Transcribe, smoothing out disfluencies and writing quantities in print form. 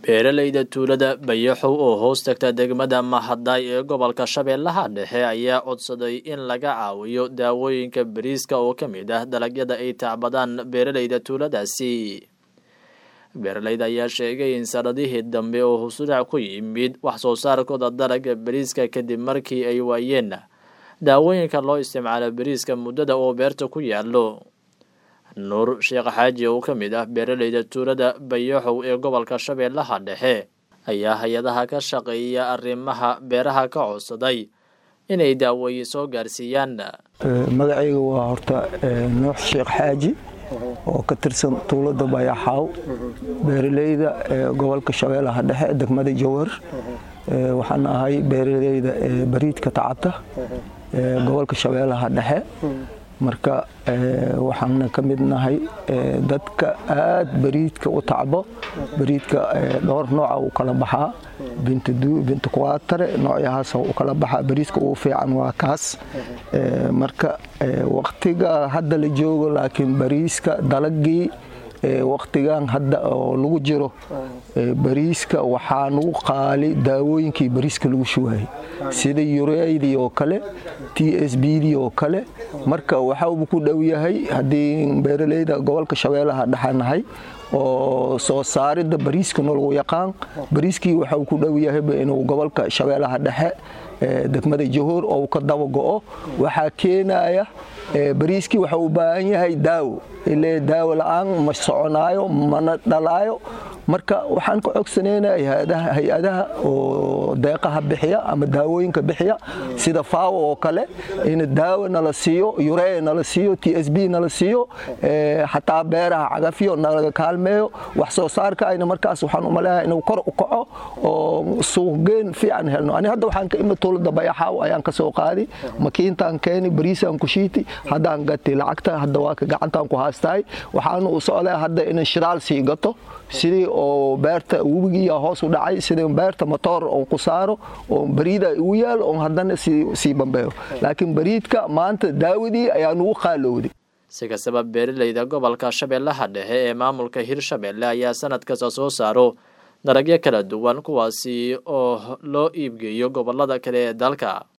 beeralayda tuulada Bayaxow oo hoos tagta degmada Mahadai ee gobolka Shabeellaha Dhexe ayaa codsaday in laga caawiyo daawooyinka bariiska oo ka mid ah dalagyada ay tacbadaan beeralayda tuuladaasi. Beeralayda ayaa sheegay in sanadihii dambe oo husudhac ku yimid wax soo saarkooda dalagga bariiska kadib markii ay waayeen daawooyinka loo isticmaalo bariiska muddada oo beerta ku yaallo. Nuur Sheekh Xaaji oo ka mid ah beeralayda tuulada Bayaxow ee gobolka Shabeellaha Dhexe ayaa hay'adaha ka shaqeeya arrimaha beeraha ka codsaday inay daawooyin soo gaarsiiyaan. magacayga waa horta Nuur Sheekh Xaaji oo ka tirsan tuulada Bayaxow beeralayda gobolka Shabeellaha Dhexe degmada Jowhar. waxaan ahay beeralayda bariidka tacabta gobolka Shabeellaha Dhexe. marka waxaan ka mid nahay dadka aad bariidka u tacbo. bariidka dhowr nooc u kala baxaa binta kuwaatare noocyahaas u kala baxaa. bariiska ugu fiican waa kaas. marka waqtiga hadda la joogo laakiin bariiska dalagii waqtigan hadda oo lagu jiro bariiska waxaa lagu qaali daawooyinkii bariiska lagu shuwaayay sida ureydii oo kale TSBdii oo kale. marka waxa uu ku dhow yahay haddii beeralayda gobolka Shabeellaha Dhexe nahay oo soo saaridda bariiska lagu yaqaan. bariiskii waxa uu ku dhow yahay inuu gobolka Shabeellaha Dhexe degmada Jowhar oo ka daba go'o. waxaa keenaya bariiskii waxa uu baahan yahay daawo ilaa daawo la'aan ma soconaayo mana dhalaayo. marka waxaan ka codsanaynaa hay'adaha oo deeqaha bixiya ama daawooyinka bixiya sida FAO oo kale in daawo nala siiyo, uree nala siiyo, TSB nala siiyo, xataa beeraha cagafyo nalaga kaalmeeyo. wax soo saarka ayna markaas waxaan u maleeyahay inuu kor u kaco oo suuqgeyn fiican helno. ani hadda waxaan ka imid tuulada Bayaxow ayaan ka soo qaadi makiintaan keeni bariisaan ku shiiti haddaan gati lacagta hadda waa ka gacantaan ku haastaay. waxaan u socdaa hadda in shiraal sii gato sidii oo beerta webiga hoos u dhacay sidii beerta matoor oo ku saaro oo bariida u yaal oo haddana si bambeeyo. laakiin bariidka maanta daawadii ayaa ugu qaalowday. si kastaba beeralayda gobolka Shabeellaha Dhexe ee maamulka Hirshabeelle ayaa sanad kasta soo saaro dalagyo kala duwan kuwaasi oo loo iibgeeyo gobolada kale ee dalka.